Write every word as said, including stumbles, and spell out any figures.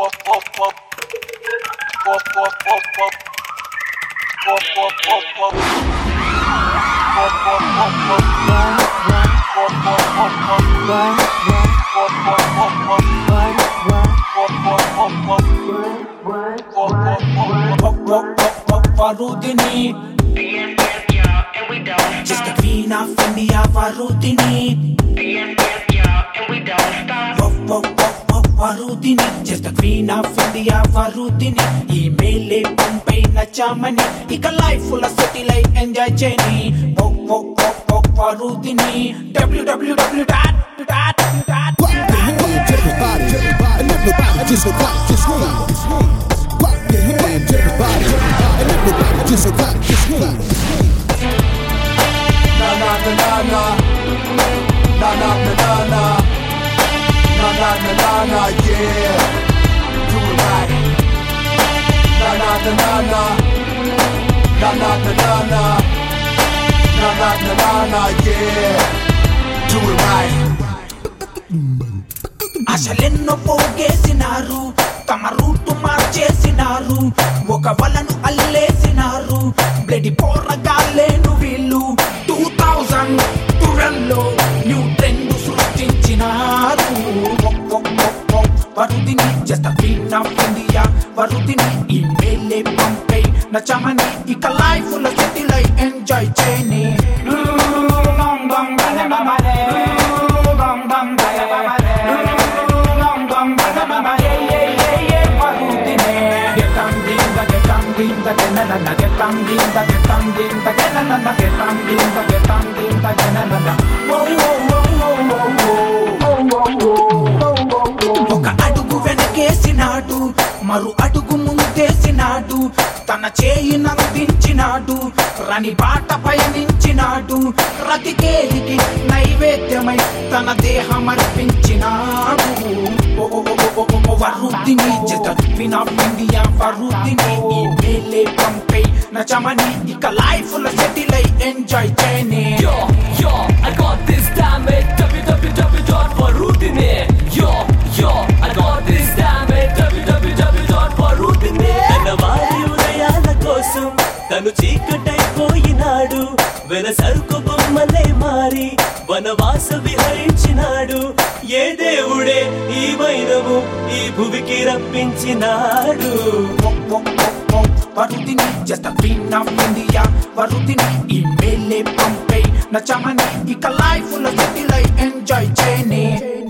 Varudini, just the queen of India, Varudini. Varudini, just the queen of India, Varudini. Email Pompai Nachamani, ika life full of city like enjoy Jenny. Varudini, www dot dot dot. Pop your hand to everybody, and everybody just rock this room. Pop your hand to everybody, and everybody just rock this room. Na na na na na, na na na na na, na na na na na, yeah, do it right. Na na na na na, na na na na na, na na na na na, yeah, do it right. ఆశలెన్నో పోగేసినారు, తమ route మార్చేసినారు, ఒక వలను అల్లేసినారు, bloody పోరగాళ్ళేను వీళ్ళు. Two thousand twelve లో new trend సృష్టించినారు. వరుదిని just queen of India, వరుదిని ఈమెయిలే పంపై నచ్చమని, ఇక లైఫ్ లో సిటీలో ఎంజాయ్ చేయని. ఒక అడుగు వెనకేసినాడు, మరు అడుగు ముందేసినాడు, తన చేయి నందించినాడు, రని బాట పయనించినాడు, రతికేలికి నైవేద్యమై తన దేహం అర్పించినాడు. వరుదిని జస్ట్ క్వీన్ ఆఫ్ ఇండియా, వరుదిని ఈమెయిలే పంపై నచ్చమని, ఇక లైఫ్ లో సెటిల్ అయి ఎంజాయ్ చేయని. Yo, yo, I got this damn it, www dot varudini. Yo, yo, I got this damn it, www dot varudini. తన వారి ఉదయాల కోసం తను చీకటైపోయినాడు, వెల సరుకు బొమ్మలే మారి వనవాస విహరించినాడు. ఏ దేవుడే ఈ వైనము ఈ భువికి రప్పించినాడు. వరుదిని జస్ట్ క్వీన్ ఆఫ్ ఇండియా, వరుదిని ఈమెయిలే పంపై నచ్చమని, ఇక లైఫ్ లో సెటిల్ అయి ఎంజాయ్ చేయని.